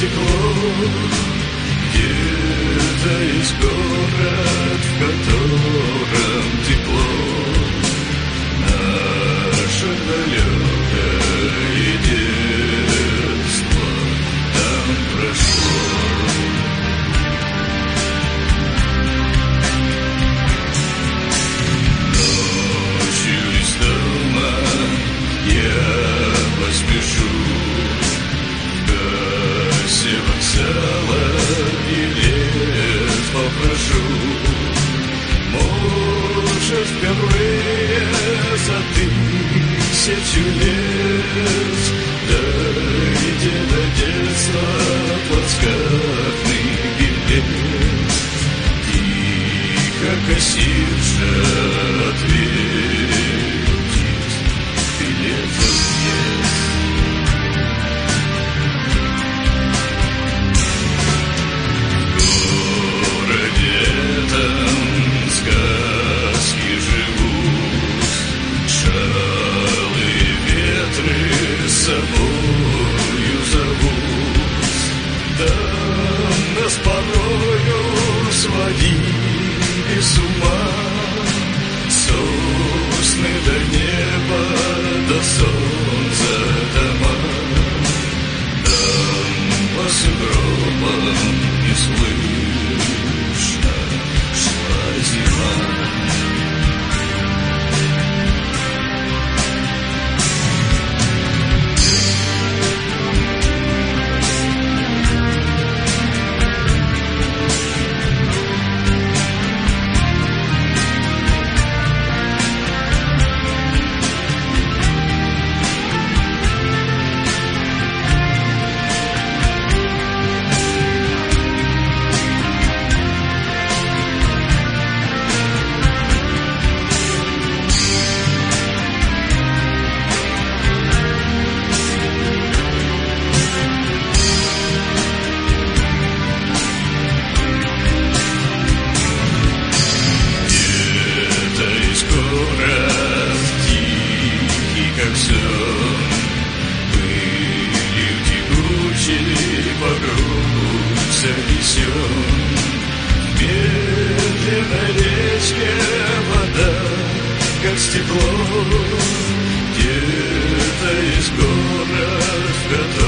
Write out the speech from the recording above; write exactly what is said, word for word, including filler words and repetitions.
стекло. Где-то есть город, в котором тепло. Наше далекое детство там прошло. Ночью из дома я поспешу к кассе вокзала и лес попрошу. Может, впервые за тысячу лет дойти до детства плацкартный билет. Тихо кассирша ответит: билетов нет. В городе этом сказки живут, шалые ветры с собою зовут. Там нас порою сводили с ума сосны до неба, до солнца дома. Там по сугробам неслышно шла зима. Как сон, пылью тягучей по грудь занесен. В медленной речке вода, как стекло. Где-то есть город, в котором